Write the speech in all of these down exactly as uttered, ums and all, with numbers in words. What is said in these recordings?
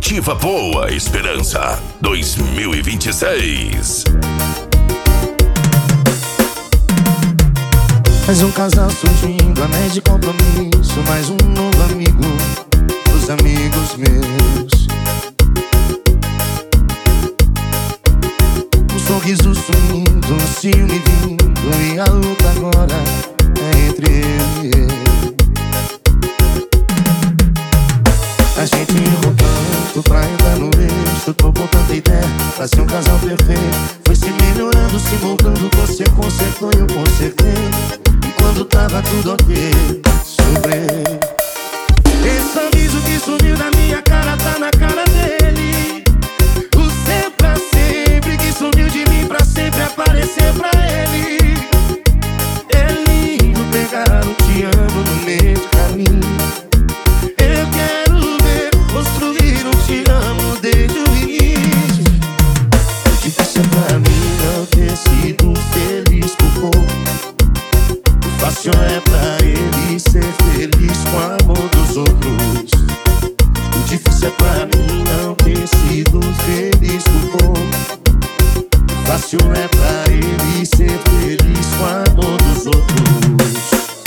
Comitiva Boa Esperança dois mil e vinte e seis. Mais um casal surgindo, anéis de compromisso, mais um novo amigo dos amigos meus. Um sorriso sumindo, um ciúme vindo, e a luta agora é entre eu e ele. A gente errou tanto pra entrar no eixo, tô com tanta ideia pra ser um casal perfeito. Foi se melhorando, se moldando, você consertou e eu consertei. E quando tava tudo ok, sobrei. Esse sorriso que sumiu da minha cara tá na cara dele. O seu pra sempre que sumiu de mim pra sempre aparecer pra ele. É lindo pegar um te amo no meio do caminho. Eu quero ver construir um te amo desde o início. Difícil pra mim não ter sido feliz por pouco. O fácil é pra ele ser feliz com o amor dos outros. O difícil é pra mim não ter sido feliz por pouco. O fácil é pra ele ser feliz com o amor dos outros.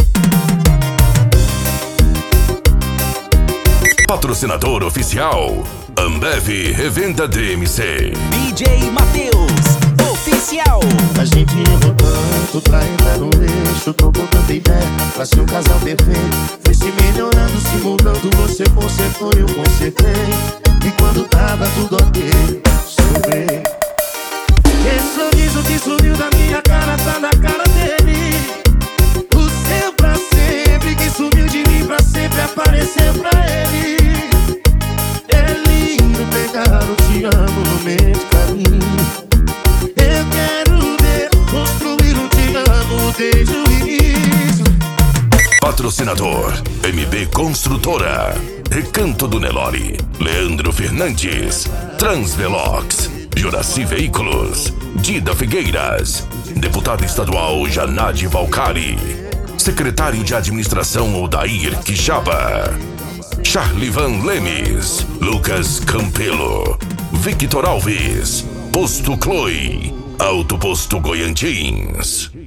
Patrocinador oficial Ambev Revenda D M C. D J Matheus Oficial. A gente errou tanto pra entrar no eixo, trocou tanta ideia pra ser um casal perfeito. Foi se melhorando, se mudando, você consertou e eu consertei. E quando tava tudo ok, sobrei. Esse sorriso que sumiu da minha cara tá na cara dele. O seu pra sempre que sumiu de mim pra sempre aparecer pra ele. É lindo pegar o te amo no meio do caminho. Eu quero ver construir um te amo desde o início. Patrocinador M B Construtora, Recanto do Nelore, Leandro Fernandes, Transvelox, Juraci Veículos, Dida Figueiras, Deputado Estadual Janade Valcari, Secretário de Administração Odair Quixaba, Charlivan Lemes, Lucas Campelo, Victor Alves, Posto Chloe, Auto Posto Goiantins.